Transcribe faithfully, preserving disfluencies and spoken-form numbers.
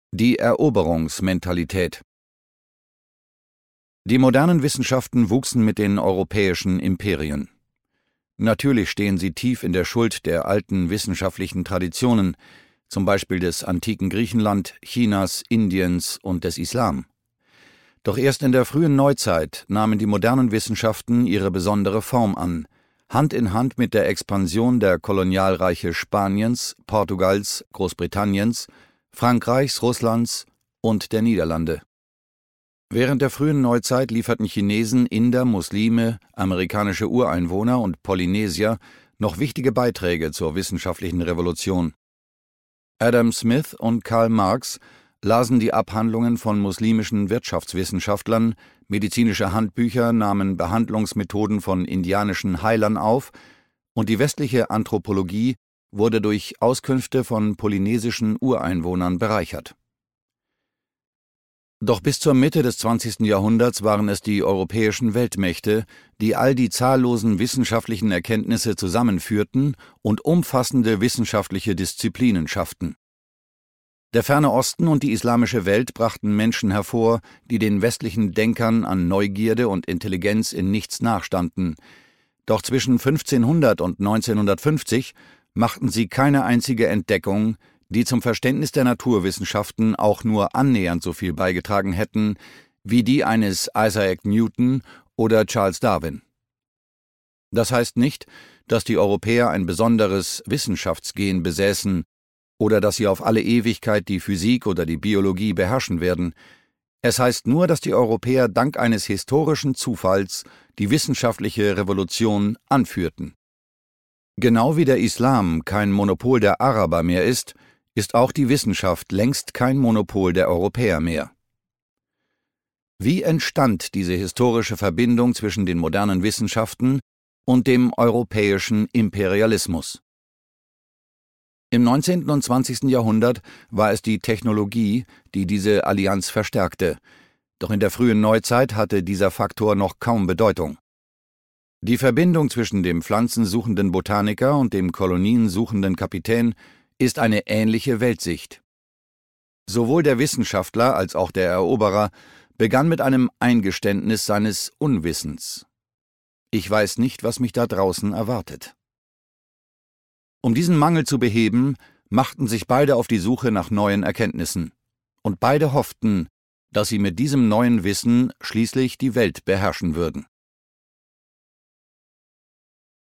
Die Eroberungsmentalität. Die modernen Wissenschaften wuchsen mit den europäischen Imperien. Natürlich stehen sie tief in der Schuld der alten wissenschaftlichen Traditionen, zum Beispiel des antiken Griechenland, Chinas, Indiens und des Islam. Doch erst in der frühen Neuzeit nahmen die modernen Wissenschaften ihre besondere Form an, Hand in Hand mit der Expansion der Kolonialreiche Spaniens, Portugals, Großbritanniens, Frankreichs, Russlands und der Niederlande. Während der frühen Neuzeit lieferten Chinesen, Inder, Muslime, amerikanische Ureinwohner und Polynesier noch wichtige Beiträge zur wissenschaftlichen Revolution. Adam Smith und Karl Marx lasen die Abhandlungen von muslimischen Wirtschaftswissenschaftlern, medizinische Handbücher nahmen Behandlungsmethoden von indianischen Heilern auf und die westliche Anthropologie wurde durch Auskünfte von polynesischen Ureinwohnern bereichert. Doch bis zur Mitte des zwanzigsten Jahrhunderts waren es die europäischen Weltmächte, die all die zahllosen wissenschaftlichen Erkenntnisse zusammenführten und umfassende wissenschaftliche Disziplinen schafften. Der Ferne Osten und die islamische Welt brachten Menschen hervor, die den westlichen Denkern an Neugierde und Intelligenz in nichts nachstanden. Doch zwischen fünfzehnhundert und neunzehnhundertfünfzig machten sie keine einzige Entdeckung, die zum Verständnis der Naturwissenschaften auch nur annähernd so viel beigetragen hätten wie die eines Isaac Newton oder Charles Darwin. Das heißt nicht, dass die Europäer ein besonderes Wissenschaftsgen besäßen oder dass sie auf alle Ewigkeit die Physik oder die Biologie beherrschen werden. Es heißt nur, dass die Europäer dank eines historischen Zufalls die wissenschaftliche Revolution anführten. Genau wie der Islam kein Monopol der Araber mehr ist, ist auch die Wissenschaft längst kein Monopol der Europäer mehr. Wie entstand diese historische Verbindung zwischen den modernen Wissenschaften und dem europäischen Imperialismus? Im neunzehnten und zwanzigsten Jahrhundert war es die Technologie, die diese Allianz verstärkte, doch in der frühen Neuzeit hatte dieser Faktor noch kaum Bedeutung. Die Verbindung zwischen dem pflanzensuchenden Botaniker und dem koloniensuchenden Kapitän ist eine ähnliche Weltsicht. Sowohl der Wissenschaftler als auch der Eroberer begann mit einem Eingeständnis seines Unwissens. Ich weiß nicht, was mich da draußen erwartet. Um diesen Mangel zu beheben, machten sich beide auf die Suche nach neuen Erkenntnissen. Und beide hofften, dass sie mit diesem neuen Wissen schließlich die Welt beherrschen würden.